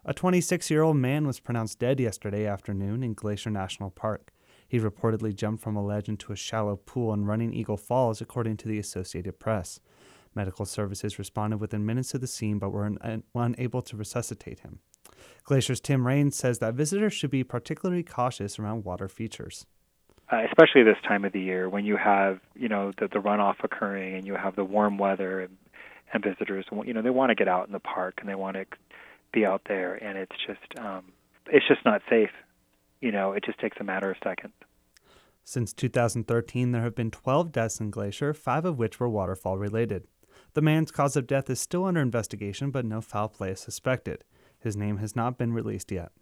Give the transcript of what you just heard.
A 26-year-old man was pronounced dead yesterday afternoon in Glacier National Park. He reportedly jumped from a ledge into a shallow pool in Running Eagle Falls, according to the Associated Press. Medical services responded within minutes to the scene but were unable to resuscitate him. Glacier's Tim Raines says that visitors should be particularly cautious around water features. Especially this time of the year when you have, the runoff occurring and you have the warm weather and visitors, they want to get out in the park and they want to be out there, and it's just not safe. It just takes a matter of seconds. Since 2013, there have been 12 deaths in Glacier, 5 of which were waterfall related. The man's cause of death is still under investigation, but no foul play is suspected. His name has not been released yet.